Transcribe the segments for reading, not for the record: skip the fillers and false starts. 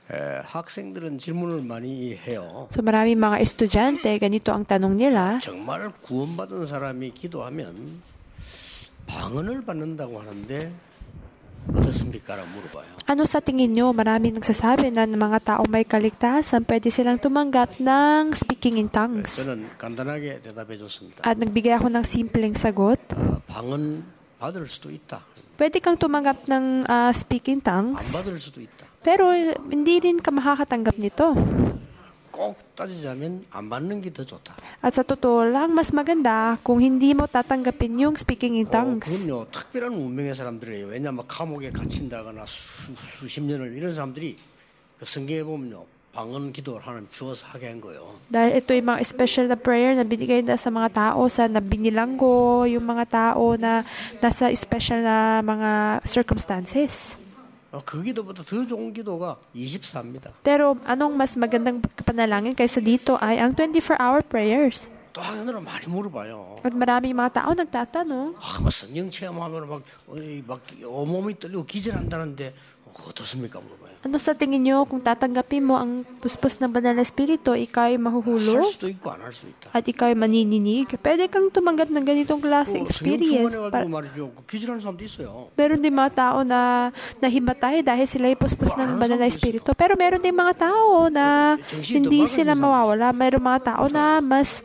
학생들은 질문을 많이 해요. So maraming mga estudyante, ganito ang tanong nila. 정말 구원받은 사람이 기도하면 방언을 받는다고 하는데 어떻습니까? 라고 물어봐요. Ano sa tingin nyo? Maraming nagsasabi na ng mga tao may kaligtasan, pwede silang tumanggap ng speaking in tongues. 저는 간단하게 대답해 줬습니다. At nagbigay ako ng simpleng sagot. 방언 받을 수도 있다. Pwede kang tumanggap ng speaking 안 tongues, 받을 수도 있다. pero hindi rin ka makakatanggap nito. 꼭 따지자면 안 받는 게 더 좋다. At sa totoo lang, mas maganda kung hindi mo tatanggapin yung speaking in tongues. 그건요 특별한 운명의 사람들이에요. 왜냐하면 감옥에 갇힌다거나 수십 년을 이런 사람들이 그 성경에 보면요 방언 기도를 하나님 주어서 하게 한 거예요. Dahil ito yung mga special na prayer na binigay na sa mga tao na binilanggo, yung mga tao na nasa special na mga circumstances. 그 기도보다 더 좋은 기도가 24입니다. Pero anong mas magandang panalangin kaysa dito ay ang 24-hour prayers. 또 한편으로 많이 물어봐요. At maraming mga tao nagtatanong, 막 성령 체험하면 막 온몸이 떨리고 기절한다는데 어떻습니까? 물어봐요. ano sa tingin nyo kung tatanggapin mo ang puspos ng banal na espiritu, ikaw ay 할 mahuhulog 수도 있고 안 할 수도 있다. at ikaw ay manininig? Pwede kang tumanggap ng ganitong klase 성령 experience. 충만해가지고 말이죠. 기절하는 사람도 있어요. Meron din mga tao na nahimatay dahil sila ay puspos ng banal na espiritu. Pero meron din mga tao na hindi sila mawawala. Meron mga tao na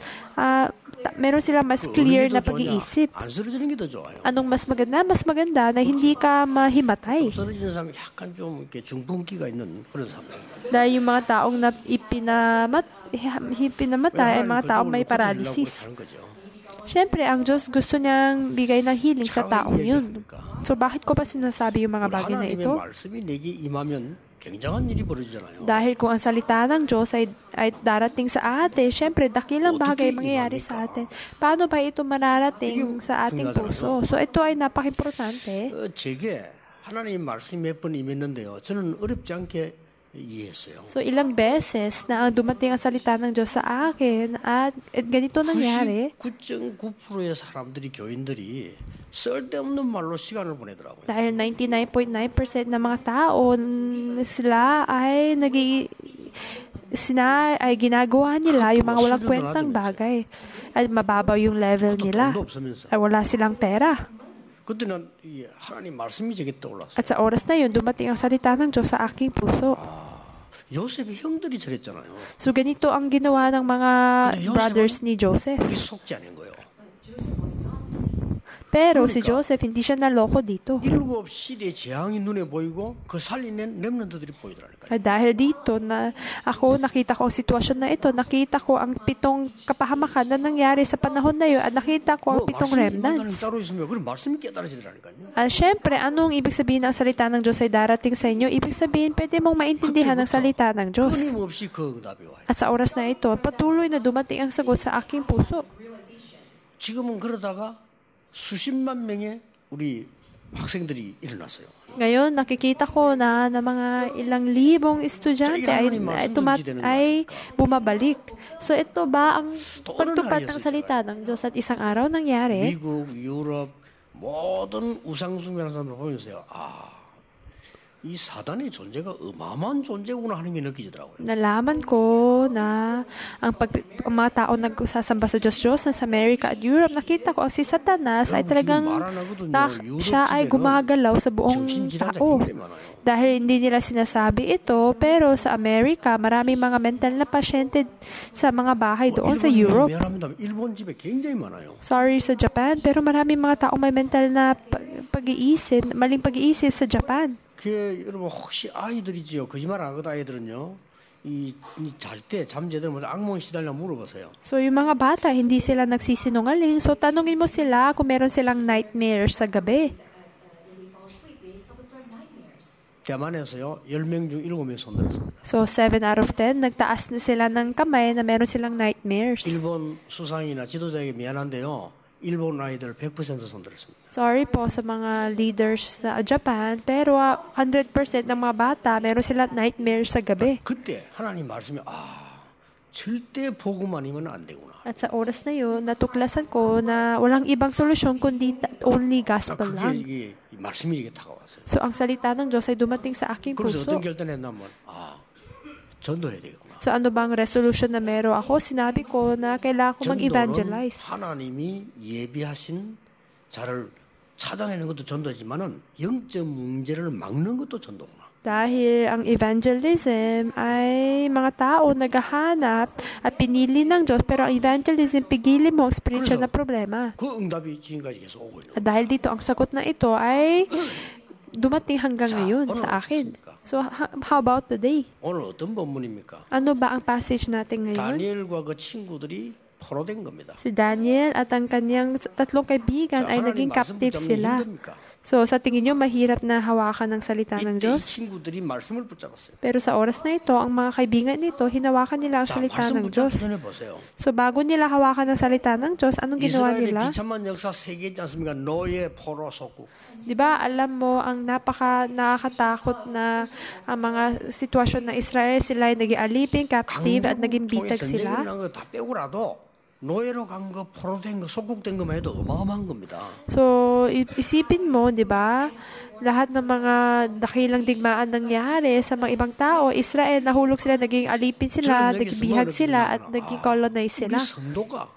meron sila mas clear na pag-iisip. 안 쓰러지는 게 더 좋아요. Anong mas maganda? Mas maganda na hindi ka mahimatay. 쓰러지는 사람이 약간 좀 이렇게 중풍기가 있는 그런 사람이에요. Dahil yung mga taong ipinamatay ay mga taong may paralysis. Siyempre, ang Diyos gusto niyang bigay ng healing sa taong yun. So, bakit ko pa sinasabi yung mga bagay na ito? 하나님의 말씀이 내게 임하면 굉장한 일이 벌어지잖아요. Dahil kung ang salita ng Diyos ay darating sa atin, siyempre, dakilang bagay mangyayari sa atin. Paano ba ito mararating sa ating puso? So, ito ay napaka-importante. 제게 하나님 말씀이 몇 번 임했는데요. 저는 어렵지 않게 이해했어요. So, ilang beses na dumating ang salita ng Diyos sa akin at ganito nangyari. 99.9%의 사람들이, 교인들이 쓸데없는 말로 시간을 보내더라고요. Dahil 99.9% ng mga tao, sila ay ginagawa nila yung mga walang kwentang bagay. At mababaw yung level nila. Ay wala silang pera. 그때는 하나님 말씀이 제게 떠올랐어요. At sa oras na yun, dumating ang salita ng Diyos sa aking puso. 요셉의 형들이 저랬잖아요. So ganito ang ginawa ng mga brothers ni Joseph. 그게 속지 않은 거예요. Pero si Joseph, hindi siya naloko dito. 7실의 재앙이 눈에 보이고 그 살리는 렘넌트들이 보이더라니까요. Dahil dito, nakita ko ang sitwasyon na ito, nakita ko ang 7 kapahamakan na nangyari sa panahon na yun, at nakita ko ang 7 remnants. 그럼 말씀이 깨달아지더라니까요. Siyempre, anong ibig sabihin ng salita ng Diyos ay darating sa inyo? Ibig sabihin, pwede mong maintindihan ang salita ng Diyos. 끊임없이 그 응답이 와요. At sa oras na ito, patuloy na dumating ang sagot sa aking puso. 지금은 그러다가 수십만 명의 우리 학생들이 일어났어요. Ngayon, nakikita ko na mga ilang libong estudyante ay bumabalik. So, ito ba ang pagtupad ng salita ng Diyos at isang araw nangyari? 미국, 유럽 모든 우상숭배하는 사람들 보면서요. 이 사단의 존재가 어마어마한 존재구나 하는 게 느껴지더라고요. Nalaman ko na ang mga tao nagsasamba sa Diyos sa America at Europe, nakita ko si Satanas ay talagang siya ay gumagalaw sa buong tao. Dahil hindi nila sinasabi ito, pero sa America, maraming mga mental na pasyente sa mga bahay doon sa Europe. Sorry sa Japan, pero maraming mga tao may mental na pag-iisip, maling pag-iisip sa Japan. 여러분 혹시 아이들이지요? 거짓말 안 하거든 아이들은요. 잘 때 잠재들 먼저 악몽 시달려 물어보세요. So yung mga bata hindi sila nagsisinungaling. So tanungin mo sila kung meron silang nightmares sa gabi. 대만에서요 10명 중 7명 손들었습니다. So 7 out of 10 nagtaas na sila ng kamay na meron silang nightmares. 일본 수상이나 지도자에게 미안한데요. 일본 아이들 100% 손들었습니다. Sorry po sa mga leaders sa Japan, pero 100% ng mga bata meron sila nightmares sa gabi. 그때 하나님 말씀이 절대 복음 아니면 안 되구나. At sa oras na yun, natuklasan ko na walang ibang solusyon kundi only gospel lang. 말씀이 이게 다가왔어요. So ang salita ng Diyos ay dumating sa aking 그래서 puso. 어떤 결단을 했냐면 전도해야 되겠구나. So ano bang resolution na meron ako? Sinabi ko na kailangan ko 전도는 mag-evangelize. 하나님이 예비하신 자를 찾아내는 것도 전도지만은 영적 문제를 막는 것도 전도구나. Dahil ang evangelism ay mga tao naghahanap at pinili ng Diyos, pero ang evangelism, pigilin mo ang spiritual na problema. 그 응답이 지금까지 계속 오고 있는. At dahil dito, ang sagot na ito ay dumating hanggang ngayon sa akin. So, how about today? 오늘 어떤 본문입니까? Ano ba ang passage natin ngayon? 다니엘과 그 친구들이 포로된 겁니다. Si Daniel at ang kanyang tatlong kaibigan ay naging captive sila. So, sa tingin nyo, mahirap na hawakan ng salita ng 이때 이 Diyos? 친구들이 말씀을 붙잡았어요. Pero sa oras na ito, ang mga kaibigan nito, hinawakan nila ang 자, salita 말씀 ng 붙잡기 Diyos. 전에 보세요. So, bago nila hawakan ang salita ng Diyos, anong ginawa 이스라엘의 nila? 비참한 역사 세계 있지 않습니까? 노예, 포로, 속국. Di ba, alam mo, ang nakakatakot na ang mga sitwasyon ng Israel, sila ay naging alipin, captive, at naging bitag sila. 다 빼고라도 노예로 간 거, 포로된 거, 속국된 것만 해도 어마어마한 겁니다. So, isipin mo, di ba, lahat ng mga dakilang digmaan nangyari sa mga ibang tao, Israel, nahulog sila, naging alipin sila, naging bihag sila, at naging colonize sila. 우리 성도가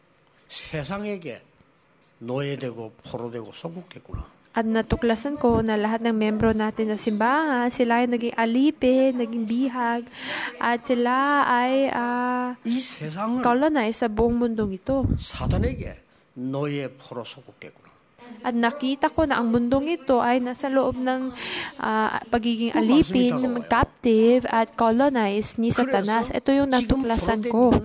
세상에게 노예되고 포로되고 속국됐구나. At natuklasan ko na lahat ng membro natin na simbahan, sila ay naging alipin, naging bihag, at sila ay 이 세상은 colonize sa buong mundong ito. 사단에게 노예, 포로, 속국됐구나. At nakita ko na ang mundong ito ay nasa loob ng pagiging alipin, captive, at colonize ni Satanas. Ito yung natuklasan ko.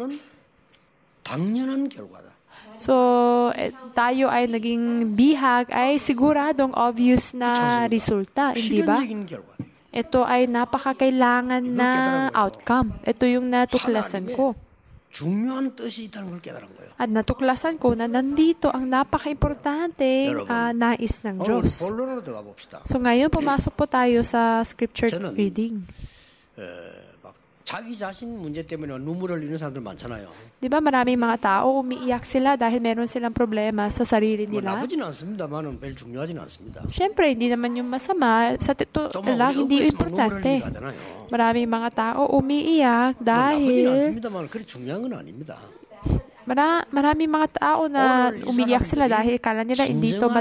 당연한 결과다. So, tayo ay naging bihag ay siguradong obvious na resulta, hindi ba? 필연적인 결과. Ito ay napakakailangan na outcome. Ito yung natuklasan ko. 중요한 뜻이 있다는 걸 깨달은 거예요. At natuklasan ko na nandito ang napaka-importante nais ng 오늘 Diyos. 본론으로 들어가 봅시다. So ngayon, pumasok po tayo sa scripture reading. 막 자기 자신 문제 때문에 눈물을 흘리는 사람들 많잖아요. Di ba maraming mga tao umiiyak sila dahil meron silang problema sa sarili 뭐 nila? 나쁘지는 않습니다만은 별 중요하지는 않습니다. Siyempre, hindi naman yung masama. Sa tito lang, hindi importante. Maraming mga tao umiiyak 나쁘지는 dahil 않습니다만 그리 중요한 건 아닙니다. maraming mga tao na umiiyak sila dahil kala nila hindi ito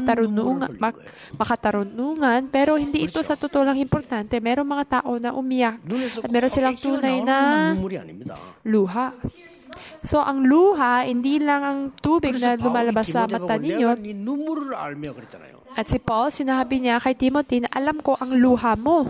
makatarunungan, pero hindi ito sa totoo lang importante. Merong mga tao na umiyak at meron silang tunay na luha. So, ang luha, hindi lang ang tubig na lumalabas sa mata ninyo. At si Paul, sinabi niya kay Timothy na alam ko ang luha mo.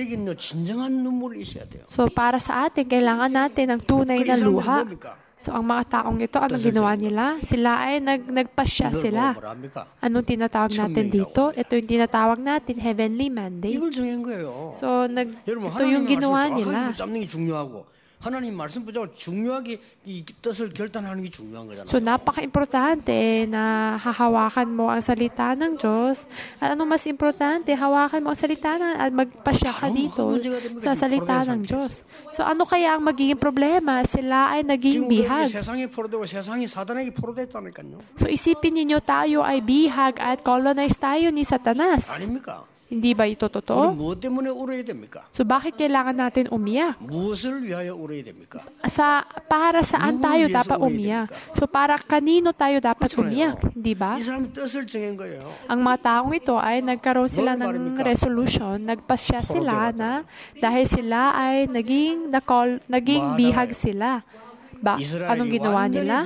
So, para sa atin, kailangan natin ang tunay na luha. So, ang mga taong ito, anong ginawa nila? Sila ay nagpasya sila. Anong tinatawag natin dito? Ito yung tinatawag natin, heavenly mandate. So, ito yung ginawa nila. 하나님 말씀 붙잡고 중요하게 이 뜻을 결단하는 게 중요한 거잖아요. So, napaka-importante na hahawakan mo ang salita ng Diyos. At ano mas importante, hawakan mo ang salita at magpasya ka dito sa salita ng Diyos. So, ano kaya ang magiging problema? Sila ay naging bihag. So, isipin ninyo tayo ay bihag at colonize tayo ni Satanas. 아닙니까? Hindi ba ito totoo? 무엇 때문에 울어야 됩니까? So, bakit kailangan natin umiyak? 무엇을 위하여 울어야 됩니까? Para saan tayo dapat umiyak? So, para kanino tayo dapat umiyak? Hindi ba? 이 사람이 뜻을 정한 거예요. Ang mga taong ito ay nagkaroon sila ng resolution, nagpasya sila na dahil sila ay naging bihag sila. Anong ginawa nila?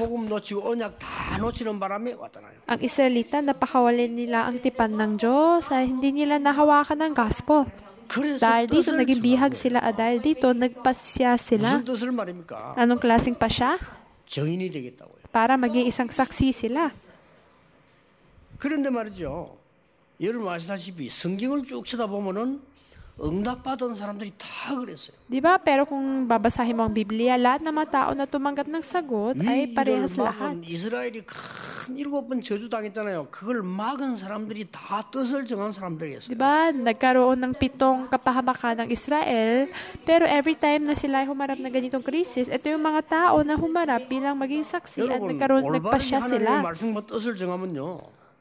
Ang Israelita, napakawalin nila ang tipan ng Diyos ay hindi nila nahawakan ang gospel. Dahil dito, naging bihag sila at dahil dito, nagpasya sila. Anong klaseng pasya? Para maging isang saksi sila. 그런데 말이죠. 여러분 아시다시피 성경을 쭉 쳐다보면은 응답받은 사람들이 다 그랬어요. Di ba? Pero kung babasahin mo ang Biblia, lahat ng mga tao na tumanggap ng sagot ay parehas lahat. 이스라엘이 큰 7번 저주당했잖아요. 그걸 막은 사람들이 다 뜻을 정한 사람들이었어요. Di ba? Nagkaroon ng 7 kapahamakan ng Israel, pero every time na sila ay humarap ng ganitong krisis, ito yung mga tao na humarap bilang maging saksi at nagpasya sila. 말씀과 뜻을 정하면요.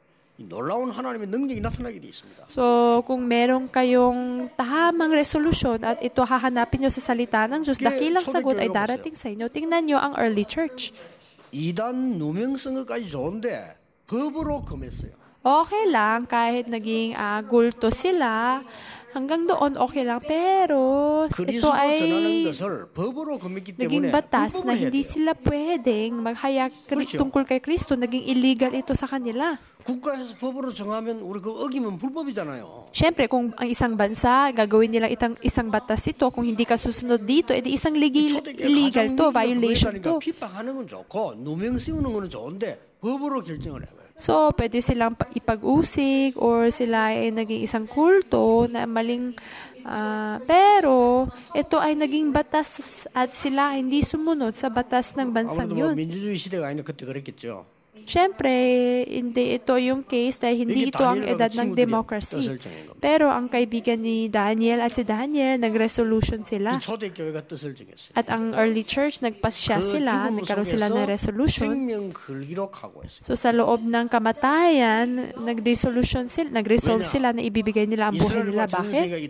놀라운 하나님의 능력이 나타나게 되어 있습니다. So, kung meron kayong tamang resolusyon at ito hahanapin nyo sa salita ng Diyos, dakilang sagot ay darating sa inyo. Tingnan nyo ang early church. 이단 누명 선거까지 좋은데 법으로 금했어요. Okay lang kahit naging gulto sila, hanggang doon okay lang. Pero ito ay naging batas na hindi sila pwedeng maghayag tungkol kay Kristo. Naging illegal ito sa kanila. 국가에서 법으로 정하면 우리 그 어기면 불법이잖아요. Siyempre, kung ang isang bansa, gagawin nilang isang batas ito, kung hindi ka susunod dito, edi isang illegal to, violation to. 핍박하는 건 좋고 누명 씌우는 건 좋은데 법으로 결정을 해요. So, pwede silang ipag-usig or sila ay naging isang kulto na maling pero ito ay naging batas at sila hindi sumunod sa batas ng bansang yun. 민주주의 시대가 아니라 그때 그랬겠죠. Siyempre, hindi ito yung case dahil hindi ito ang edad ng democracy. Pero ang kaibigan ni Daniel at si Daniel, nag-resolution sila. At ang early church, nagpasya sila, nagkaroon sila ng resolution. So sa loob ng kamatayan, nag-resolve sila na ibibigay nila ang buhay nila. Bakit?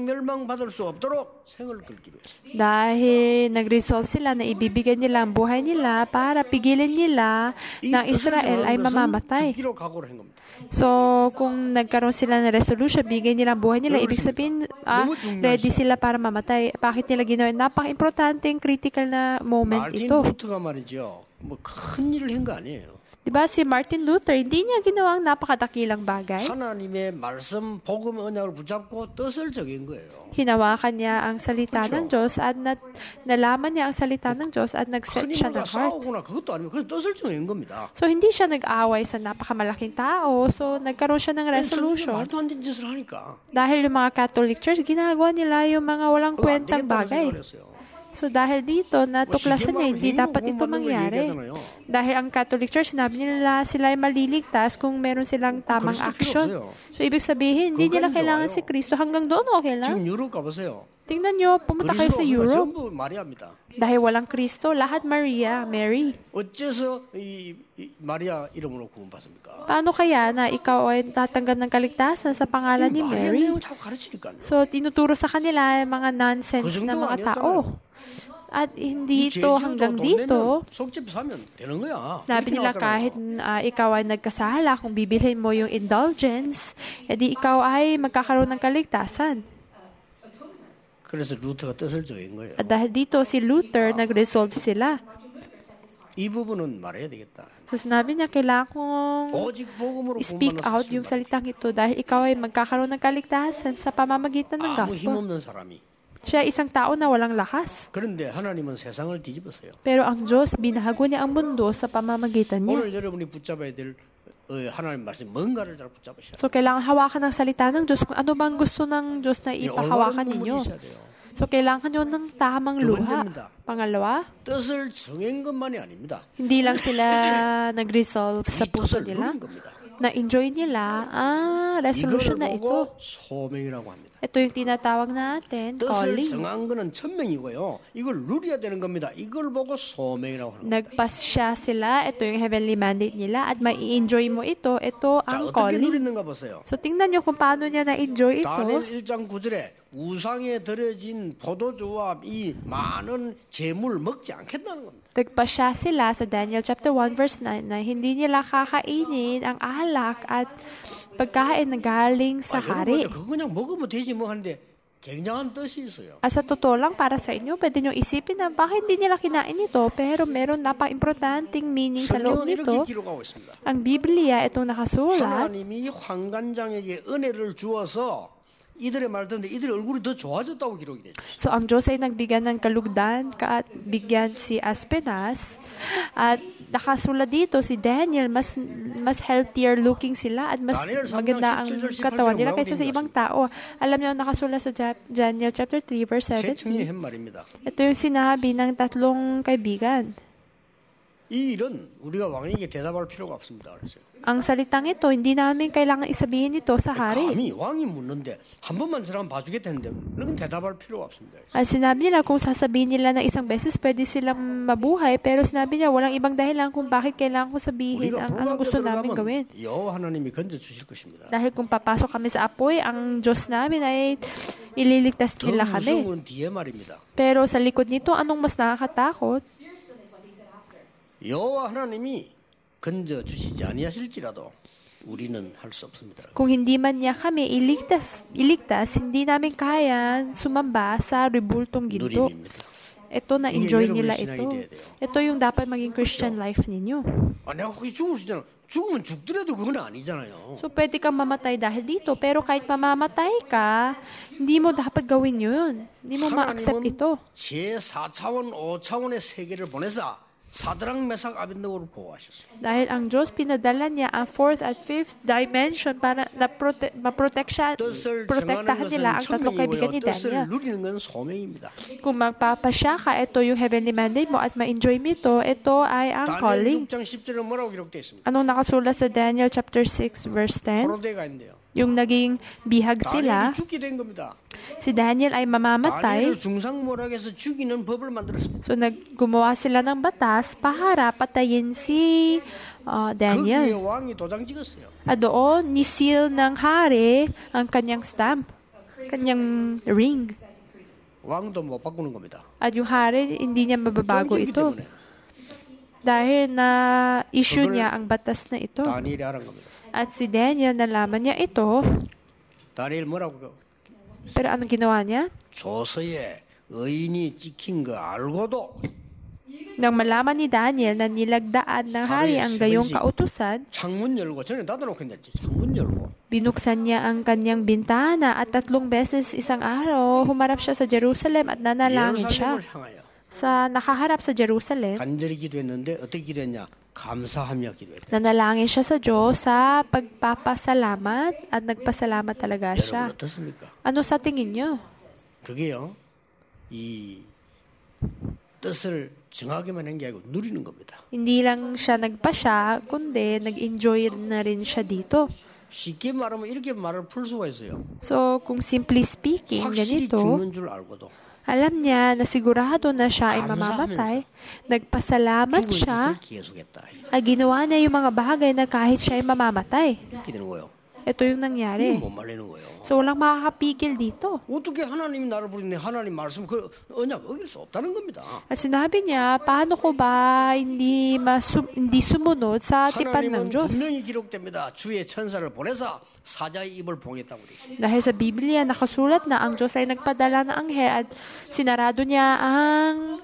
Dahil nag-resolve sila na ibibigay nila ang buhay nila para pigilin nila ng Israel ay mamamatay. So, kung nagkaroon sila ng resolution, bigay nila ang buhay nila, ibig sabihin, ready sila para mamatay. Bakit nila ginawa? Napaka-importanting critical na moment ito. Diba si Martin Luther, hindi niya ginawa ang napakadakilang bagay. Hinawakan niya ang salita ng Diyos at nalaman niya ang salita ng Diyos at nag-set siya ng heart. So, hindi siya nag-away sa napakamalaking tao. So, nagkaroon siya ng resolution. Dahil yung mga Catholic Church, ginagawa nila yung mga walang kwentang bagay. So, dahil dito, natuklasan niya, hindi dapat ito mangyari. Dahil ang Catholic Church, sinabi nila sila ay maliligtas kung meron silang tamang action. So, ibig sabihin, hindi nila kailangan si Kristo. Hanggang doon, okay lang. Tingnan nyo, pumunta kayo sa Europe. Dahil walang Kristo, lahat Mary. Paano kaya na ikaw ay tatanggap ng kaligtasan sa pangalan ni Mary? So, tinuturo sa kanila yung mga nonsense na mga tao. At hindi ito hanggang dito. Sinabi nila kahit ikaw ay nagkasala, kung bibilhin mo yung indulgence, edi ikaw ay magkakaroon ng kaligtasan. At dahil dito si Luther, nag-resolve sila. So sinabi niya, kailangan kong speak out yung salitang ito dahil ikaw ay magkakaroon ng kaligtasan sa pamamagitan ng gospel. Siya isang tao na walang lakas. Pero ang Diyos, binago niya ang mundo sa pamamagitan niya. So, kailangan hawakan ng salita ng Diyos kung ano bang gusto ng Diyos na ipahawakan ninyo. So, kailangan nyo ng tamang luha. Pangalawa, hindi lang sila nag-resolve sa puso nila. Na-enjoy nila ang resolution na ito. Ito yung tinatawag natin, calling. Nagpasya sila, ito yung heavenly mandate nila, at mai-enjoy mo ito ang calling. So, tingnan nyo kung paano niya na-enjoy ito. 다니엘 1장 9절에 우상에 드려진 포도주와 이 많은 재물 먹지 않겠다는 겁니다. Nagpasya sila sa Daniel chapter 1 verse 9 na hindi nila kakainin ang alak at pagkain na galing sa hari. 그냥 먹으면 되지 뭐 하는데 굉장한 뜻이 있어요. Sa totoo lang para sa inyo, pwede nyo isipin na bakit hindi nila kinain ito, pero meron napaka-importanting meaning sa loob nito. Ang Biblia, itong nakasulat, 하나님이 환관장에게 은혜를 주어서 이들의 말 듣는데 이들의 얼굴이 더 좋아졌다고 기록이 되죠. So ang Diyos ay nagbigyan ng kalugdan at bigyan si Aspenas at nakasulat dito si Daniel mas healthier looking sila at mas maganda ang katawan nila kaysa sa ibang tao. Alam niyo nakasulat sa Daniel chapter 3 verse 7. Ito yung sinabi ng tatlong kaibigan. 이 일은 우리가 왕에게 대답할 필요가 없습니다. 그랬어요. ang salitang ito, hindi namin kailangan isabihin ito sa hari. 감히 왕이 묻는데 한 번만 저라면 봐주겠다는데 그건 대답할 필요가 없습니다. At sinabi nila kung sasabihin nila ng isang beses, pwede silang mabuhay. Pero sinabi niya, walang ibang dahilan kung bakit kailangan ko sabihin ang anong gusto namin gawin. 여호와 하나님이 건져 주실 것입니다. Dahil kung papasok kami sa apoy, ang Diyos namin ay ililigtas nila kami. 무서운 뒤에 말입니다. Pero sa likod nito, anong mas nakakatakot? 여호와 하나님이 건져 주시지 아니하실지라도 우리는 할 수 없습니다. Kung hindi man niya kami iligtas, hindi namin kaya sumamba sa rebultong ginto. 누림입니다. Ito na-enjoy nila ito. Ito yung dapat maging Christian life ninyo. 내가 거기 죽을 수 있잖아. 죽으면 죽더라도 그건 아니잖아요. So, pwede kang mamatay dahil dito. Pero kahit mamamatay ka, hindi mo dapat gawin yun. Hindi mo ma-accept ito. 제4차원, 5차원의 세계를 보내서 사드락 메삭 아벤느고를 보호하셨어요. Dahil ang Diyos pinadala niya ang 4th at 5th dimension para maprotektahan nila ang tatlong kaibigan ni Daniel. 뜻을 누리는 건 소명입니다. Kung magpapasya ka, ito yung heavenly mandate mo at ma-enjoy mo ito ay ang calling. 다니엘 6장 10절에 뭐라고 기록되어 있습니다. Anong nakasulat sa Daniel chapter 6 verse 10? 포로대가 있는데요. Yung naging bihag sila, 다니엘이 죽게 된 겁니다. si Daniel ay mamamatay. 다니엘을 중상모락에서 죽이는 법을 만들었습니다. So gumawa sila ng batas para patayin si Daniel. 거기에 왕이 도장 찍었어요. At doon, ni-seal ng hari ang kanyang stamp, kanyang ring. 왕도 못 바꾸는 겁니다. At yung hari, hindi niya mababago 도장 찍기 ito. 때문에 Dahil na-issue niya ang batas na ito. 다니엘이 알은 겁니다. At si Daniel, nalaman niya ito. 다니엘 뭐라고? Pero anong ginawa niya? 조서에 의인이 찍힌 거 알고도 Nang malaman ni Daniel na nilagdaan ng hari ang gayong kautusan, 창문 열고 전에 닫아놓고 했지. 창문 열고 binuksan niya ang kanyang bintana at 3 beses isang araw, humarap siya sa Jerusalem at nanalangin siya. 예루살렘을 향하여 Nakaharap sa Jerusalem, 간절히 기도했는데 어떻게 기도했냐? 감사하며 기도했다. nanalangin siya sa Diyos sa pagpapasalamat at nagpasalamat talaga siya. 여러분 어떻습니까? Ano sa tingin niyo? 그게요. 이 뜻을 정하게만 한 게 아니고 누리는 겁니다. Hindi lang siya nagpasya, kundi nag-enjoy na rin siya dito. 쉽게 말하면 이렇게 말을 풀 수가 있어요. So, kung simply speaking, 확실히 ganito, 죽는 줄 알고도 alam niya na sigurado na siya ay mamamatay. Nagpasalamat 죽을 siya 짓을 계속했다. at ginawa niya yung mga bagay na kahit siya ay mamamatay. 이렇게 되는 거예요. Ito yung 이게 nangyari. 못 말리는 거예요. So, walang makakapigil dito. 어떻게 하나님이 나를 부르는데 하나님 말씀 그 언약 어길 수 없다는 겁니다. At sinabi niya, paano ko ba hindi sumunod sa tipan ng 하나님은 Diyos? 분명히 기록됩니다. 주의 천사를 보내사 사자의 입을 봉했다고 그랬어요. Dahil sa Biblia, nakasulat na ang Diyos ay nagpadala ng anghel at sinarado niya ang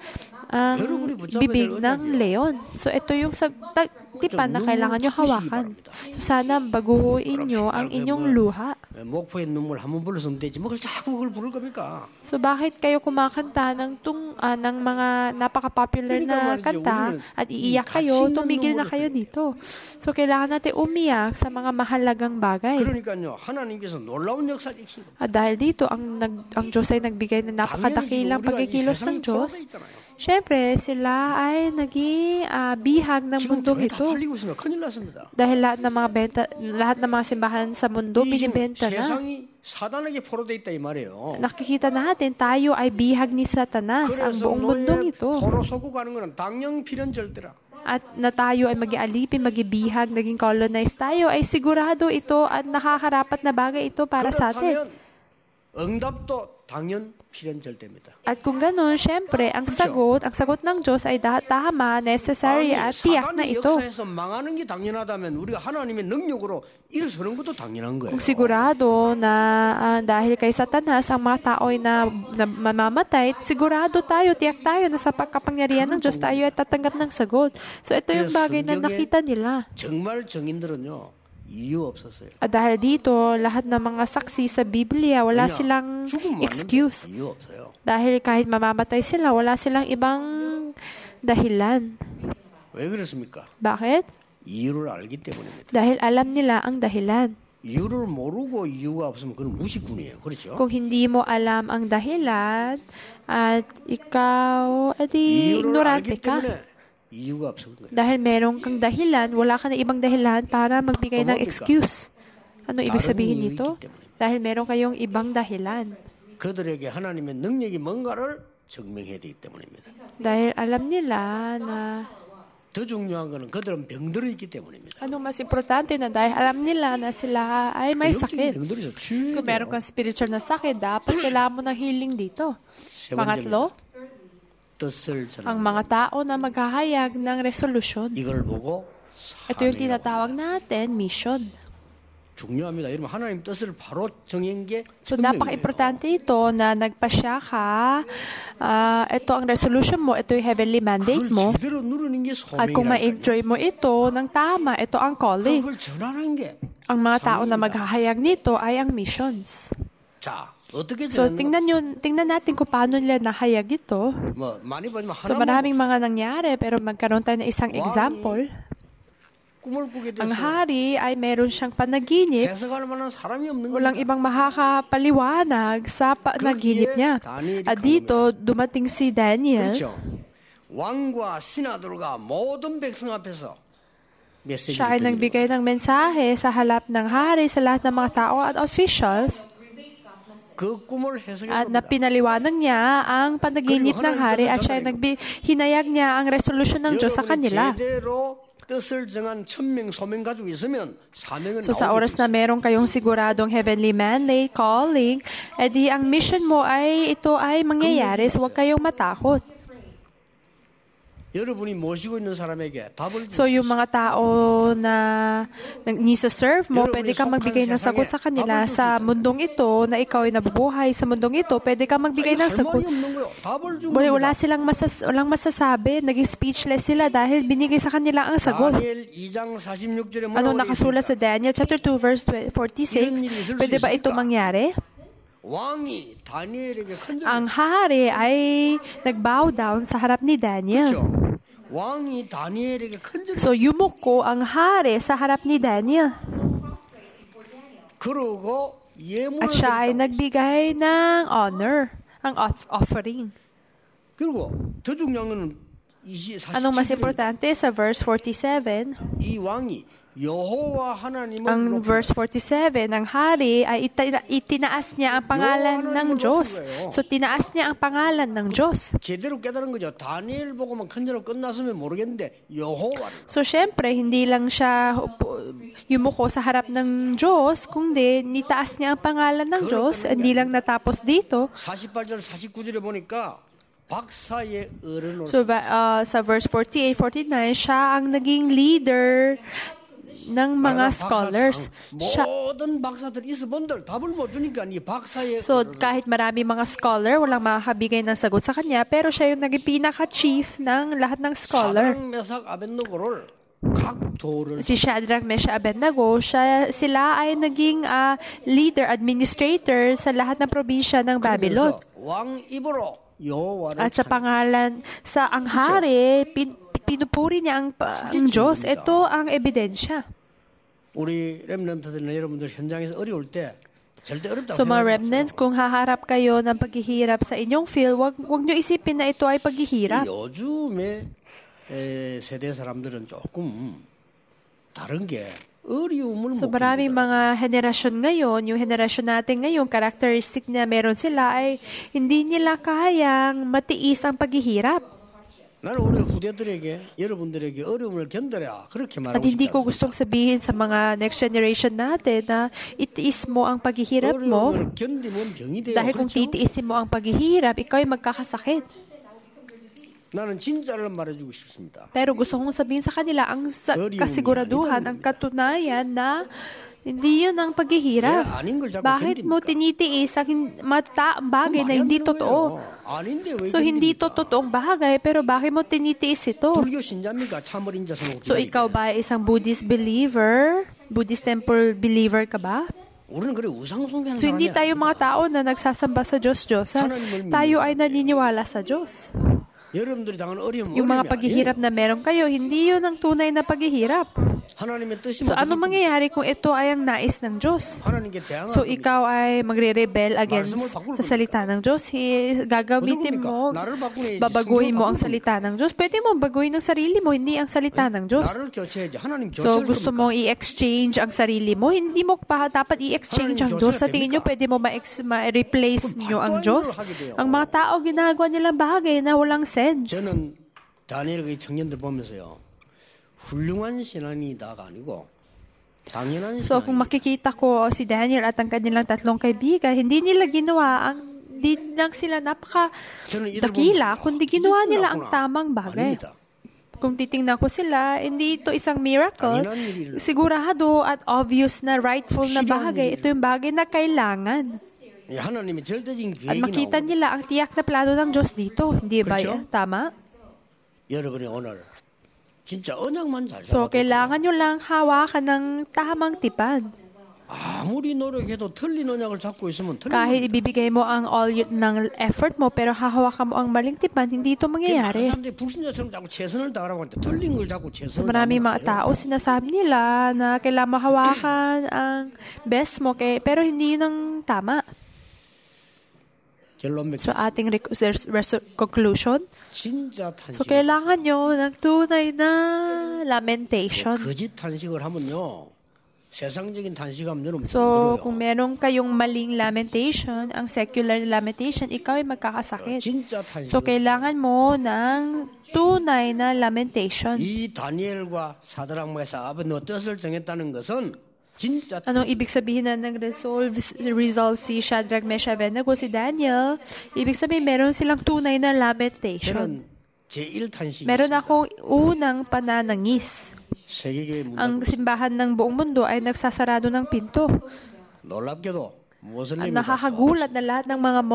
bibig ng leon. So, ito yung tipan na kailangan nyo hawakan. So, sana baguhin nyo ang inyong luha. 목포의 눈물 한 번 불렀으면 되지. 뭐 자꾸 그걸 부를 겁니까? So, bakit kayo kumakanta ng mga napaka-popular na kanta at iiyak kayo, tumigil na kayo dito. So, kailangan natin umiyak sa mga mahalagang bagay. 그러니까요. 하나님께서 놀라운 역사를 일으킨 겁니다. At dahil dito, ang Diyos ay nagbigay ng napakadakilang pagkikilos ng Diyos. Siyempre, sila ay naging bihag ng mundong ito. 팔리고 있으면 큰일 났습니다. Dahil lahat ng mga simbahan sa mundo, binibenta na. 세상이 사단에게 포로돼 있다 이 말이에요. Nakikita natin, tayo ay bihag ni Satanas. Ang 그래서 buong mundong 노예 ito. 포로 속고 가는 거는 당연 필연절대라. At na tayo ay mag-ialipin, mag-ibihag, naging colonized tayo, ay sigurado ito at nakakarapat na bagay ito para sa atin. 그렇다면 응답도 당연 필연절대입니다. At kung ganun, syempre, ang sagot ng Diyos ay tama, necessary at tiyak na 사단의 ito. 역사에서 망하는 게 당연하다면 우리가 하나님의 능력으로 일서는 것도 당연한 거예요. Kung sigurado na dahil kay Satanas, ang mga tao ay na mamamatay, sigurado tayo, tiyak tayo na sa pagkapangyarihan ng Diyos tayo ay tatanggap ng sagot. So ito yung bagay na nakita nila. 정말 정인들은요. 이유 없었어요. At dahil dito, lahat ng mga saksi sa Biblia, wala silang excuse. 이유 없어요. Dahil kahit mamamatay sila, wala silang ibang dahilan. 왜 그렇습니까? Bakit? 이유를 알기 때문입니다. Dahil alam nila ang dahilan. 이유를 모르고 이유가 없으면 그건 무식군이에요. 그렇죠? Kung hindi mo alam ang dahilan, at ikaw, edi 이유를 ignorante 알기 ka. 때문에 이유가 없었던 거예요. Dahil meron kang dahilan, wala ka na ibang dahilan para magbigay ng excuse. Ano ibig sabihin nito? Dahil meron kayong ibang dahilan. 그들에게 하나님의 능력이 뭔가를 증명해야 되기 때문입니다. Dahil alam nila na 더 중요한 것은 그들은 병들어 있기 때문입니다. anong mas importante na dahil alam nila na sila ay may 영적인 sakit. 병들이 좀 치유해야 Kung meron 돼요. kang spiritual na sakit, dapat kailangan mo ng healing dito. 세 Pangatlo, 번째는 뜻을 ang 전하는 mga tao na maghahayag ng resolution. 이걸 보고 Ito yung 사명이라고. tinatawag natin mission. 중요합니다. 여러분 하나님 뜻을 바로 정한 게 So, 성령이에요. napaka-importante ito na nagpasya ka. Ito ang resolution mo, ito yung heavenly mandate 그걸 mo. 제대로 누르는 게 At kung 소명이라는 ma-enjoy mo ito ng tama, ito ang calling. 그걸 전하는 게. Ang mga tao na maghahayag nito ay ang missions. 자, 어떻게 So, 전하는 tingnan natin kung paano nila nahayag ito. 뭐 많이 보지만 So, 하나만 maraming mga nangyari, pero magkaroon tayo ng isang example. 꿈을 꾸게 Ang 돼서 hari ay meron siyang panaginip. 해석할 만한 사람이 없는 Walang 거예요. ibang makakapaliwanag sa panaginip niya. At dito, dumating si Daniel. 그렇죠. 왕과 신하들과 모든 백성 앞에서 메시지를 Siya ay 드리는 nagbigay ng mensahe sa halap ng hari, sa lahat ng mga tao at officials. 그 꿈을 At 해석해 na 봅니다. pinaliwanag niya ang panaginip ng hari at siya ay hinayag niya ang resolusyon ng Diyos sa kanila. 제대로 뜻을 정한 천명 소명 가지고 있으면 사명은 So sa oras na meron kayong siguradong heavenly mandate, calling, edi ang mission mo ay ito ay mangyayari. So huwag kayong matakot. 여러분이 모시고 있는 사람에게 답을 So yung mga tao na nisa-serve mo, pwede kang magbigay ng sagot sa kanila sa mundong ito na ikaw ay nabubuhay sa mundong ito, pwede kang magbigay ng 할 sagot. 말이 없는 거예요. 답을 준 Wala 겁니다. silang walang masasabi, naging speechless sila dahil binigay sa kanila ang sagot. 다니엘 2장 46절에 Ano 뭐라고 nakasulat sa Daniel chapter 2 verse 46? Pwede ba ito mangyari? 왕이 다니엘에게 큰절 Ang hari ay nag-bow down sa harap ni Daniel. 그렇죠. 왕이 다니엘에게 큰절 So yumuko ang hari sa harap ni Daniel. 그러고 예물을 At siya ay 드렸다고. nagbigay ng honor, ang offering. 그리고 더 중요한 거는 47절에 Anong mas importante sa verse 47? 이 왕이 여호와 하나님을 Ang 높이고 verse 47, ang hari ay itinaas niya ang pangalan ng Diyos. So tinaas niya ang pangalan ng Diyos. 제대로 깨달은 거죠. 다니엘 보고만 큰절로 끝났으면 모르겠는데 여호와를 So syempre, hindi lang siya yumuko sa harap ng Diyos, kundi nitaas niya ang pangalan ng Diyos. Hindi lang natapos dito. 48절 49절에 보니까 박사의 어른으로 So sa verse 48, 49, siya ang naging leader ng mga scholars. Siya, 모든 박사들 있어본들 답을 못 주니까 이 박사의 so kahit marami mga scholar, walang makakabigay ng sagot sa kanya, pero siya yung naging pinaka-chief ng lahat ng scholar. 사드락 메삭 아벤노고를 각 도를 Si Shadrach, Meshach, Abednego, sila ay naging leader, administrator sa lahat ng probinsya ng Babylon. 그러면서 왕 입으로 여호와를 At sa 찬양. pangalan sa ang hari, pinupuri niya ang Diyos. Ito ang ebidensya. 우리 렘넌트들이나 여러분들 현장에서 어려울 때 절대 어렵다고 So mga 생각하지 remnants, kung haharap kayo ng paghihirap sa inyong field, wag nyo isipin na ito ay 마세요. paghihirap. 요즘의 세대 사람들은 조금 다른 게 어려움을 So 못 maraming 견디더라고요. mga henerasyon ngayon, yung henerasyon natin ngayon, characteristic na meron sila ay hindi nila kayang matiis ang paghihirap. 나는 우리 후대들에게 여러분들에게 어려움을 견뎌라 그렇게 At 말하고 hindi 싶지 ko gustong 않습니다. sabihin sa mga next generation natin na itiis mo ang paghihirap mo 어려움을 견디면 병이 돼요. dahil kung 그렇죠? titiisin mo ang paghihirap, ikaw ay magkakasakit. 나는 진짜를 말해주고 싶습니다. Pero gusto kong sabihin sa kanila ang kasiguraduhan, ang katunayan na hindi yun ang paghihirap. 아닌 걸 자꾸 Bakit mo 견딥니까? tinitiis ang bagay na hindi totoo? 아닌데 왜 So, hindi to 견딥니까? totoong bagay, pero bakit mo tinitiis ito? 불교 신자입니까? 참어린 자손으로 So, ikaw ba ay isang Buddhist believer? Buddhist temple believer ka ba? 우리는 그래 우상 숭배하는 So, hindi 사람이 tayo mga tao na nagsasamba sa Diyos-Diyosan. Tayo ay naniniwala sa Diyos. 여러분들이 당하는 어려움 Yung mga 어려움이 paghihirap 아니에요. na meron kayo, hindi yun ang tunay na paghihirap. 하나님의 뜻이 So, ano mangyayari kung ito ay ang nais ng Diyos? 하나님께 대항하는 So, ikaw ay magre-rebel against sa salita ng Diyos. Gagamitin mo, babaguhin mo ang salita ng Diyos. Pwede mo baguhin ang sarili mo, hindi ang salita ng Diyos. 나를 교체해야지. 하나님 So, 교체를 gusto mong i-exchange ang sarili mo, hindi mo pa dapat i-exchange ang Diyos. Sa tingin nyo, pwede mo ma-replace nyo ang Diyos. Ang mga tao, ginagawa nilang bagay na walang sense. 저는 다니엘 그 청년들 보면서요. 훌륭한 신앙이다가 아니고 당연한 So, kung 신앙이 makikita ko si Daniel at ang kanilang tatlong kaibigan, hindi nila ginawa hindi lang sila napaka-dakila, kundi ginawa nila ang tamang bagay. 아닙니다. Kung titingnan ko sila, hindi ito isang miracle. Sigurado at obvious na rightful na bagay. Ito yung bagay na kailangan. 하나님의 절대적인 At 계획이 makita 나오고 nila ang tiyak na plano ng Diyos dito. Hindi ba yan? Tama? 여러분이 오늘 진짜 언약만 잘 So, 잡아도 kailangan nyo lang hawakan ng tamang tipad. 아무리 노력해도 틀린 언약을 잡고 있으면 틀린 Kahit ibibigay mo ang all ng effort mo, pero hahawakan mo ang maling tipad, hindi ito mangyayari. 사람들이 불신자처럼 자꾸 최선을 다하라고 하는데 틀린 걸 자꾸 최선을 Maraming mga tao, sinasabi nila na kailangan mahawakan ang best mo, pero hindi yun ang tama. 결론 So, ating conclusion. 진짜 So, 탄식 kailangan nyo ng tunay na lamentation. 거짓 탄식을 하면요 세상적인 탄식하면 여러분 So, 힘들어요. kung meron kayong maling lamentation, ang secular lamentation, ikaw ay magkakasakit. 진짜 탄식 So, kailangan mo ng tunay na lamentation. 이 다니엘과 사드락 메사 아벤노 뜻을 정했다는 것은 진짜 Anong ibig sabihin na nag-resolve si Shadrach, Meshach, Abednego, si Daniel? Ibig sabihin, meron silang tunay na lamentation. 저는 제1탄식이 Meron akong unang pananangis. 세계교회 Ang 문답 simbahan ng buong mundo ay nagsasarado ng pinto. 놀랍게도 At 모슬림이 nakakagulat na lahat ng mga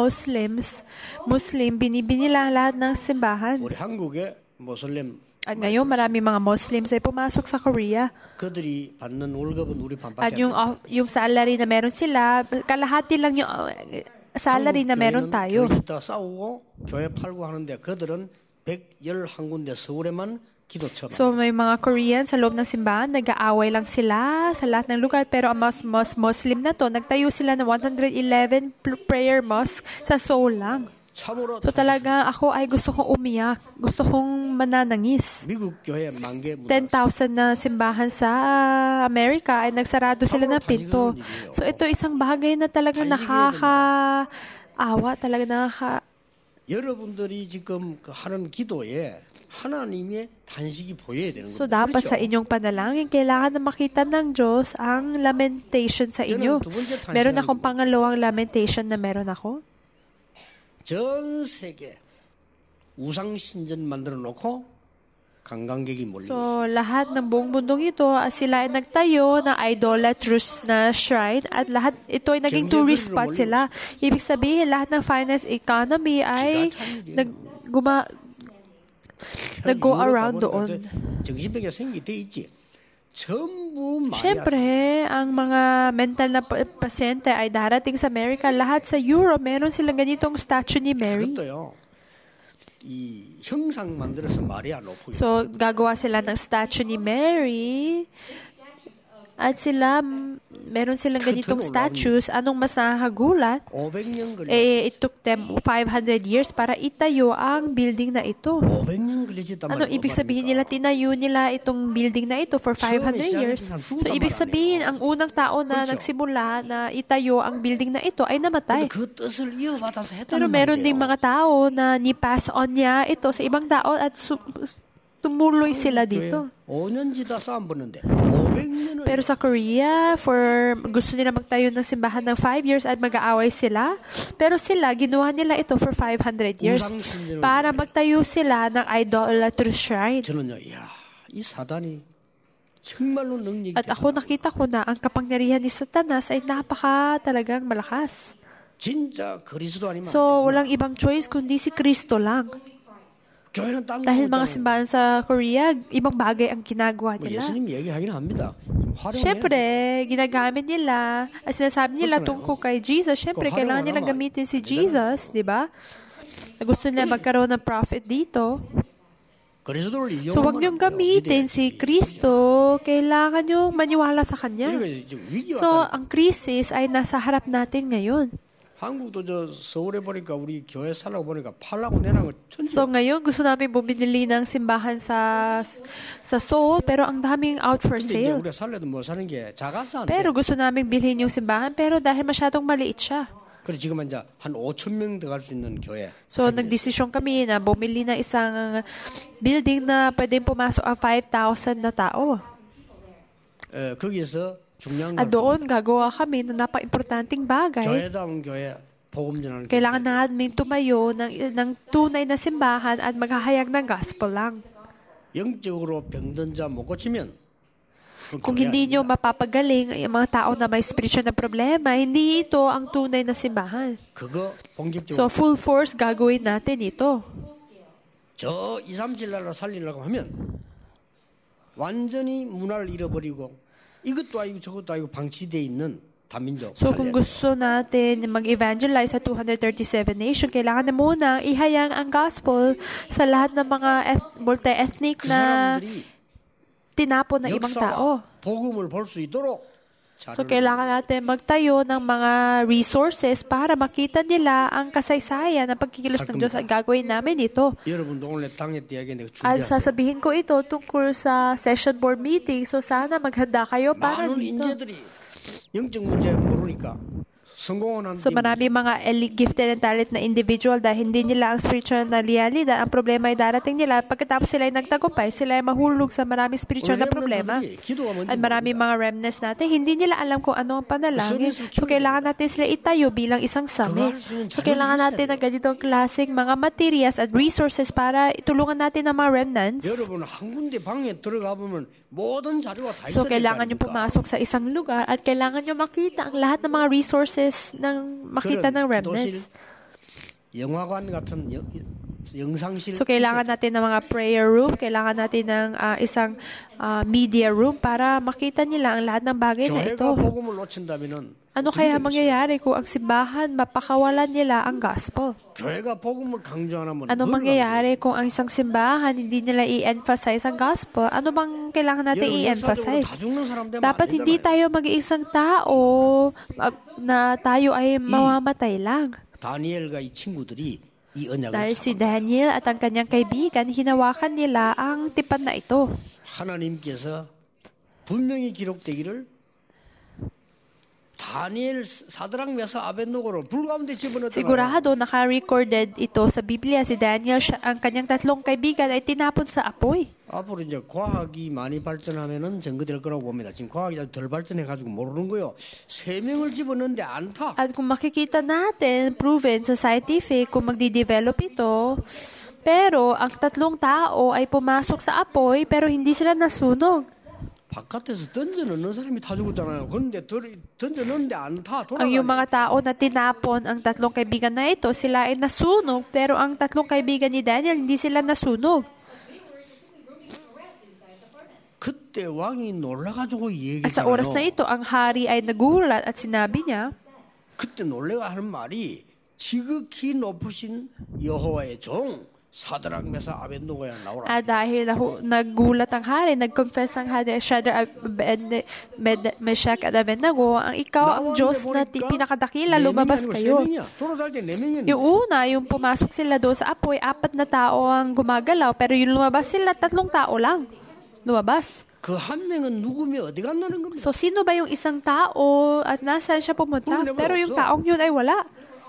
Muslim, binibinila lahat ng simbahan. 우리 한국에 모슬림 At ngayon, marami mga Muslims ay pumasok sa Korea. 그들이 받는 월급은 우리 At 반밖에 안 돼요. yung salary na meron sila, kalahati lang yung salary na meron tayo. 교회 짓다가 싸우고 교회 팔고 하는데 그들은 111군데 서울에만 기도처럼 So, may mga Korean sa loob ng simbahan, nag-aaway lang sila sa lahat ng lugar. Pero ang mas Muslim na to, nagtayo sila ng 111 prayer mosque sa Seoul lang. 참으로 So, talaga ako ay gusto kong umiyak. Gusto kong mananangis. 미국 교회 10,000개 문 10,000 na simbahan sa Amerika ay nagsarado sila ng pinto. So, ito isang bagay na talagang nakakaawa, talaga 여러분들이 지금 그 하는 기도에 하나님의 탄식이 보여야 되는 So, 거죠. dapat sa inyong panalangin, kailangan na makita ng Diyos ang lamentation sa inyo. Meron akong pangalawang lamentation na meron ako. 전 세계 우상 신전 만들어 놓고 관광객이 몰리고 So, lahat ng buong mundong ito, sila ay nagtayo ng idolatrous na shrine at lahat ito ay naging tourist spot sila. Ibig sabihin, lahat ng finance economy ay nag-go around doon. 정신병이 생기돼 있지. 전부 많이 Siyempre, ang mga mental na pasyente ay darating sa America. Lahat sa Europe, meron silang ganitong statue ni Mary. 그것도요. 이 형상 만들어서 마리아 놓고 So, gagawa sila ng statue ni Mary. At sila, meron silang ganitong statues. Anong mas nakakagulat? 500년 걸려. It took them 500 years para itayo ang building na ito. 500년 걸리셨단 Ano 말이에요. ibig sabihin nila? Tinayo nila itong building na ito for 500 years. So, ibig sabihin, ang unang tao na nagsimula na itayo ang building na ito ay namatay. 그 뜻을 이어받아서 했다는 Pero meron ding mga tao na ni-pass on niya ito sa ibang tao at tumuloy sila dito. 5년 지다 싸움 붙는데 500년을 Pero sa Korea, gusto nila magtayo ng simbahan ng 5 years at mag-aaway sila. Pero sila, ginawa nila ito for 500 years para magtayo sila ng idolatrous shrine. 저는요, 이 사단이 정말로 능력이 At ako nakita ko na ang kapangyarihan ni Satanas ay talagang malakas. 진짜 그리스도 아니면 So, walang ibang choice kundi si Kristo lang. 교회는 딴 Dahil 거 mga 없잖아요. simbahan sa Korea, ibang bagay ang ginagawa 뭐 nila. 예수님 얘기하긴 합니다. 활용해야 Siyempre, ginagamit nila, at sinasabi nila tungkol kay Jesus, siyempre, kailangan nilang gamitin si Jesus, di ba? Gusto nila magkaroon ng prophet dito. 그리스도를 So, huwag niyong gamitin si Kristo. Kailangan niyong maniwala sa Kanya. So, ang krisis ay nasa harap natin ngayon. 한국도 저 서울에 보니까 우리 교회 살라고 보니까 팔라고 내는 거 천지. So, ngayon gusto namin bumili ng simbahan sa Seoul, pero ang daming out for 근데 이제 sale. 우리가 살래도 못 사는 게 작아서 안 돼. Pero gusto namin bilhin yung simbahan, pero dahil masyadong maliit siya. 그래 지금 이제 한 5천 명 들어갈 수 있는 교회. So, nagdesisyon kami na bumili ng isang building na pwedeng pumasok ang 5,000 na tao. 거기서 중요한 At 건 doon gagawa kami ng napaka-importanting bagay. 교회다운 교회 복음 전하는 교회. Kailangan namin tumayo ng tunay na simbahan at maghahayag ng gospel lang. 영적으로 병든 자 못 고치면 Kung hindi nyo mapapagaling ang mga tao na may spiritual na problema, hindi ito ang tunay na simbahan. 그거 본격적으로 So, full force gagawin natin ito. 저 2, 3, 7 날로 살리려고 하면 완전히 문화를 잃어버리고 이것도 아니고 저것도 아니고 방치되어 있는 다민족. So, kung gusto natin mag-evangelize sa 237 nation, kailangan na muna ihayang ang gospel sa lahat ng mga multi-ethnic 그 na 사람들이 tinapon ng ibang tao. 역사와 복음을 볼 수 있도록 So, kailangan natin magtayo ng mga resources para makita nila ang kasaysayan ng pagkikilos ng Diyos at gagawin namin ito. 여러분도 오늘 당회 때에게 내가 At 준비하세요. sasabihin ko ito tungkol sa session board meeting. So, sana maghanda kayo para 많은 dito. 인재들이 영적 문제 모르니까 성공은 안 So, 됩니다. marami mga gifted and talent na individual dahil hindi nila ang spiritual na realidad. Ang problema ay darating nila. Pagkatapos sila ay nagtagumpay, sila ay mahulog sa maraming spiritual na problema. At marami mga remnants natin, hindi nila alam kung ano ang panalangin. So, kailangan natin sila itayo bilang isang summit. So, kailangan natin ng ganitong klaseng mga materials at resources para tulungan natin ang mga remnants. 여러분 한 군데 방에 들어가 보면 모든 자료가 다 So, 있어야 kailangan nyo pumasok sa isang lugar at kailangan nyo makita ang lahat ng mga resources makita ng remnants. 영화관 같은 영상실. So, kailangan natin ng mga prayer room, kailangan natin ng isang media room para makita nila ang lahat ng bagay na ito. 교회가 복음을 놓친다면은 Ano kaya mangyayari kung ang simbahan mapakawalan nila ang gospel? 교회가 복음을 강조 안 하면 Ano mangyayari kung ang isang simbahan hindi nila i-emphasize ang gospel? Ano bang kailangan natin i-emphasize? Dapat hindi tayo mag-iisang tao na tayo ay mamamatay lang. 다니엘과 이 친구들이 이 언약을 Dahil si Daniel at ang kanyang kaibigan, hinawakan nila ang tipan na ito. 하나님께서 분명히 기록되기를 다니엘 사드락 메사 아벳노고를 불 가운데 집어넣었다. Sigurado naka-recorded ito sa Biblia. Si Daniel, ang kanyang tatlong kaibigan ay tinapon sa apoy. 앞으로 이제 과학이 많이 발전하면은 증거될 거라고 봅니다. 지금 과학이 아주 덜 발전해가지고 모르는 거요. 3명을 집어넣는데 안 타. At kung makikita natin, proven sa scientific, kung magdi-develop ito, pero ang tatlong tao ay pumasok sa apoy pero hindi sila nasunog. 바깥에서 던져 넣는 사람이 타 죽었잖아요. 그런데 던져 넣는데 안 타. Ang yung mga tao na tinapon ang tatlong kaibigan na ito, sila ay nasunog, pero ang tatlong kaibigan ni Daniel, hindi sila nasunog. 그때 왕이 놀라가지고 At sa oras na 얘기했잖아요. ito, ang hari ay nagulat at sinabi niya, 그때 놀래가 하는 말이 지극히 높으신 여호와의 종 사드락 메사 아벳노고야 나오라. dahil nagulat ang hari, nag-confess ang hari, Shadrach, Meshach at Abednego, ang ikaw ang Diyos na pinakadakila, lumabas kayo. Yung una, yung pumasok sila doon sa apoy, 4 na tao ang gumagalaw, pero yung lumabas sila, 3 tao lang. Lumabas. 그 한 명은 누구며 어디 갔나는 겁니다. So, sino ba yung isang tao at nasaan siya pumunta? Pero yung taong yun ay wala.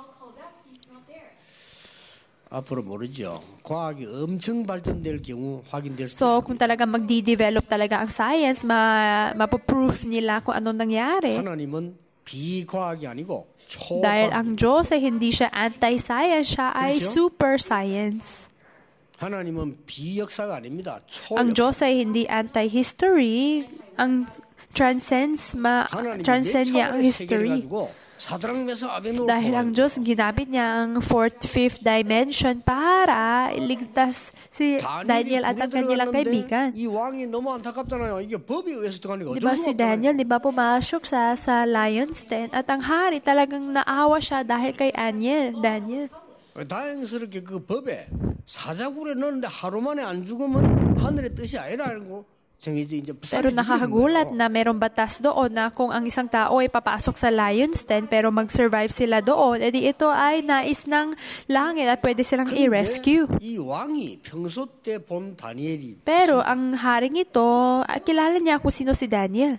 앞으로 모르죠. 과학이 엄청 발전될 경우 확인될 수 So, 있습니다. kung talagang magdi-develop talaga ang science, mapoproof nila kung anong nangyari. 하나님은 비과학이 아니고 Dahil 초과학. ang Diyos ay hindi siya anti-science, siya ay 그렇죠? super science. 하나님은 비역사가 아닙니다. Ang 초역사. Diyos ay hindi anti-history. Ang transcend niya ang history. Dahil ang Diyos ginamit niya ang 4th, 5th dimension para iligtas si Daniel at ang kanilang kaibigan. 이 왕이 너무 안타깝잖아요. 이게 법에 의해서 들어가는 거. Diba si Daniel, diba pumasok sa lion's den at ang hari talagang naawa siya dahil kay Daniel. 다행스럽게 그 법에 사자굴에 넣었는데 하루 만에 안 죽으면 하늘의 뜻이 아니라는 거 정해져 이제 Pero nakakagulat na mayroong batas doon na kung ang isang tao ay papasok sa lion's den pero mag-survive sila doon, edi ito ay nais ng langit at pwede silang i-rescue. 이 왕이 평소 때 본 다니엘이 Pero ang haring ito, kilala niya kung sino si Daniel.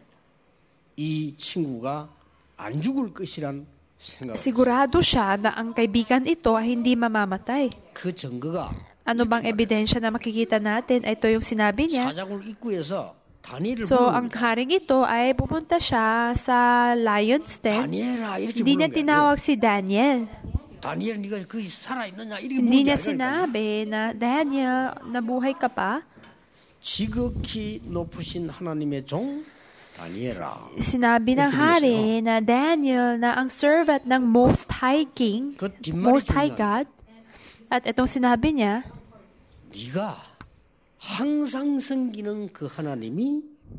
이 친구가 안 죽을 것이란 생각. Sigurado siya na ang kaibigan ito ay hindi mamamatay. 그 증거가 Ano bang ebidensya na makikita natin? Ito yung sinabi niya. 사자굴 입구에서 다니엘을 So, ang haring ito ay pumunta siya sa lion's den. 다니엘아 이렇게 Hindi niya 부르는 거예요. tinawag si Daniel. 다니엘 네가 거기 살아 있느냐 이렇게 Hindi 부르는 게 niya 아니라 sinabi na, Daniel, nabuhay ka pa? 지극히 높으신 하나님의 종 다니엘아. Sinabi ng hari na Daniel na ang servant ng Most High King, 그 뒷말이 Most High 중요해요. God. At itong sinabi niya, 네가 항상 섬기는 그 하나님이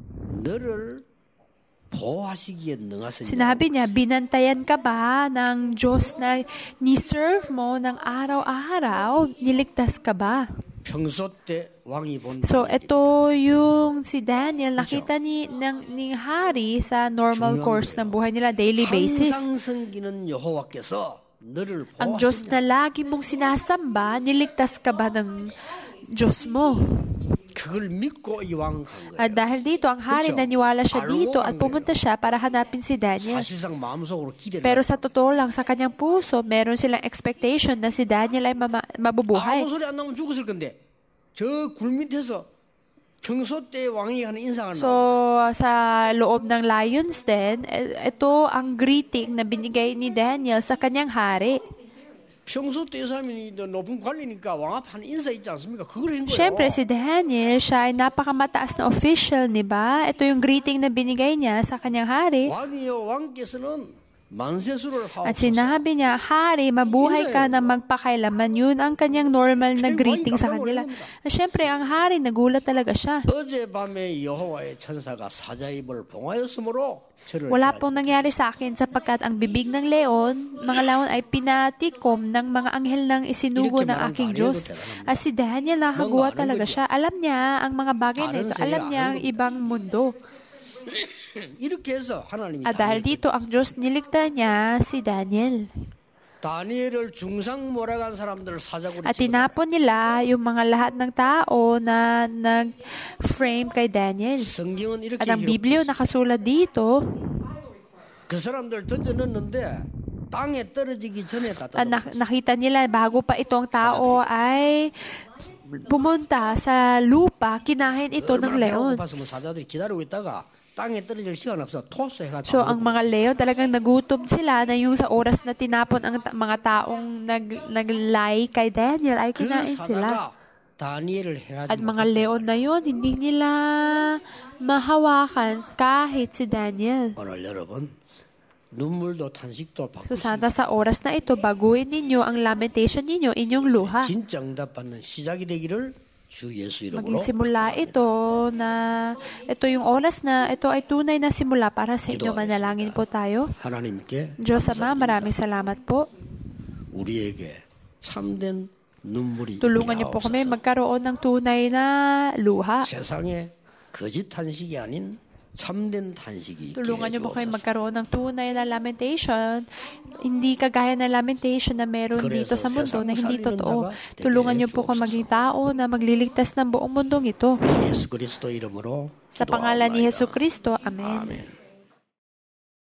너를 보호하시기에 능하시냐. sinabi niya, binantayan ka ba ng Diyos na ni-serve mo ng araw-araw? Niligtas ka ba? 평소 때 왕이 본 So, 다니엘이 ito yung si Daniel, nakita ni hari sa normal course ng buhay nila, daily basis. 항상 섬기는 여호와께서 너를 Ang Diyos 보호하시냐. na lagi mong sinasamba, niligtas ka ba ng Diyos mo? 그걸 믿고 이 왕 간 거예요. At dahil dito, ang hari 그렇죠. naniwala siya 알고 dito 간 at pumunta siya para hanapin si Daniel. 사실상 마음속으로 기대를 Pero sa totoo lang, sa kanyang puso, meron silang expectation na si Daniel ay mabubuhay. 아무 소리 안 나면 죽었을 건데 저 굴 밑에서 평소 때 왕이 하는 인상을 So, 나온다. sa loob ng lion's den, ito ang greeting na binigay ni Daniel sa kanyang hari. 평소 때 이 사람이 높은 관리니까 왕 앞에 하는 인사 있지 않습니까? 그걸 한 거예요. Siyempre, si Daniel, siya ay napakamataas na official, di ba? Ito yung greeting na binigay niya sa kanyang hari. 왕이여 왕께서는 만세수를 하옵소서. At sinabi niya, hari, mabuhay ka na magpakailaman. Yun ang kanyang normal na greeting sa kanila. At syempre, ang hari, nagulat talaga siya. 어젯밤에 여호와의 천사가 사자 입을 봉하였으므로 저를 Wala pong nangyari sa akin sapagkat ang bibig ng leon, mga laon ay pinatikom ng mga anghel ng isinugo ng aking Diyos. At si Daniel, nakaguwa talaga siya. Alam niya ang mga bagay na ito. Alam niya ang ibang mundo. 이렇게 해서 하나님이 At dahil dito, ang Diyos niligtas niya si Daniel. 다니엘을 중상 몰아간 사람들을 사자굴에 At 집어넣어. tinapon nila yung mga lahat ng tao na nag-frame kay Daniel. 성경은 이렇게 At ang Biblia 기록했어요. nakasulat dito, 그 사람들 던져넣는데 땅에 떨어지기 전에 다 at 뜯어먹었어요. nakita nila bago pa itong tao ay pumunta sa lupa, kinain ito ng leon. 배고팠으면 사자들이 기다리고 있다가 땅에 떨어질 시간 없어 토스해가지고 So, ang mga leon talagang nagutom sila na yung sa oras na tinapon ang mga taong naglay kay Daniel ay 그 kinain sila. 사자가 다니엘을 해하지 At mga leon na yun, hindi nila mahawakan kahit si Daniel. 오늘 여러분 눈물도 탄식도 So, 바꾸시고 sana sa oras na ito, baguhin ninyo ang lamentation ninyo, inyong luha. 진짜 응답받는 시작이 되기를 주 예수 이름으로 Maging simula ito na ito yung oras na ito ay tunay na simula para sa inyo. Manalangin po tayo. 하나님께 Diyos Ama, maraming salamat po. 우리에게 참된 눈물이 Tulungan niyo 있게 po kami 하옵소서. magkaroon ng tunay na luha. 세상에 거짓 탄식이 아닌 참된 탄식이 있게 Tulungan niyo po kami 해주옵소서. magkaroon ng tunay na lamentation. Hindi kagaya ng lamentation na meron dito sa mundo na hindi totoo. Tulungan niyo po kami maging tao na magliligtas ng buong mundong ito. 예수 그리스도 이름으로 Sa pangalan ni 기도하옵나이다. Jesu Kristo. Amen. 아멘.